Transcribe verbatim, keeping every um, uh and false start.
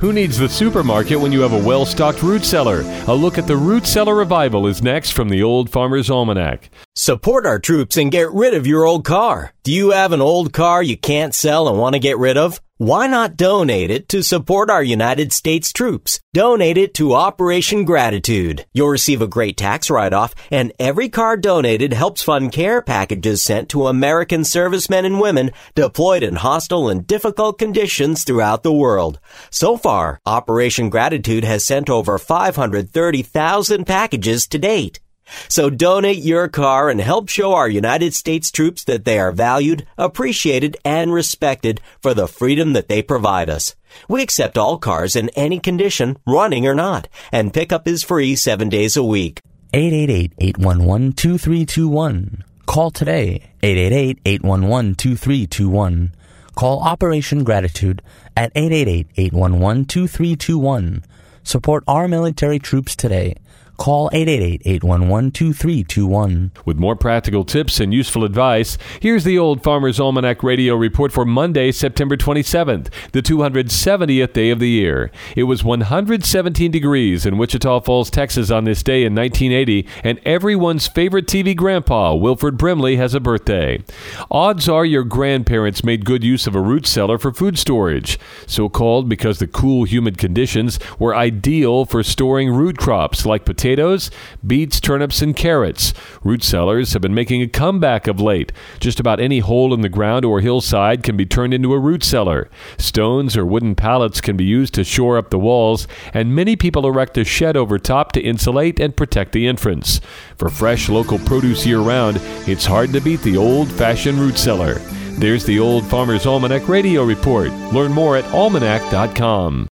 Who needs the supermarket when you have a well-stocked root cellar? A look at the root cellar revival is next from the Old Farmer's Almanac. Support our troops and get rid of your old car. Do you have an old car you can't sell and want to get rid of? Why not donate it to support our United States troops? Donate it to Operation Gratitude. You'll receive a great tax write-off, and every car donated helps fund care packages sent to American servicemen and women deployed in hostile and difficult conditions throughout the world. So far, Operation Gratitude has sent over five hundred thirty thousand packages to date. So donate your car and help show our United States troops that they are valued, appreciated, and respected for the freedom that they provide us. We accept all cars in any condition, running or not, and pickup is free seven days a week. eight eight eight, eight one one, two three two one. Call today, eight eight eight, eight one one, two three two one. Call Operation Gratitude at eight eight eight, eight one one, two three two one. Support our military troops today. Call eight eight eight, eight one one, two three two one. With more practical tips and useful advice, here's the Old Farmer's Almanac Radio Report for Monday, September twenty-seventh, the two hundred seventieth day of the year. It was one hundred seventeen degrees in Wichita Falls, Texas on this day in nineteen eighty, and everyone's favorite T V grandpa, Wilford Brimley, has a birthday. Odds are your grandparents made good use of a root cellar for food storage, so called because the cool, humid conditions were ideal for storing root crops like potatoes, Potatoes, beets, turnips, and carrots. Root cellars have been making a comeback of late. Just about any hole in the ground or hillside can be turned into a root cellar. Stones or wooden pallets can be used to shore up the walls, and many people erect a shed over top to insulate and protect the entrance. For fresh local produce year-round, it's hard to beat the old-fashioned root cellar. There's the Old Farmer's Almanac Radio Report. Learn more at almanac dot com.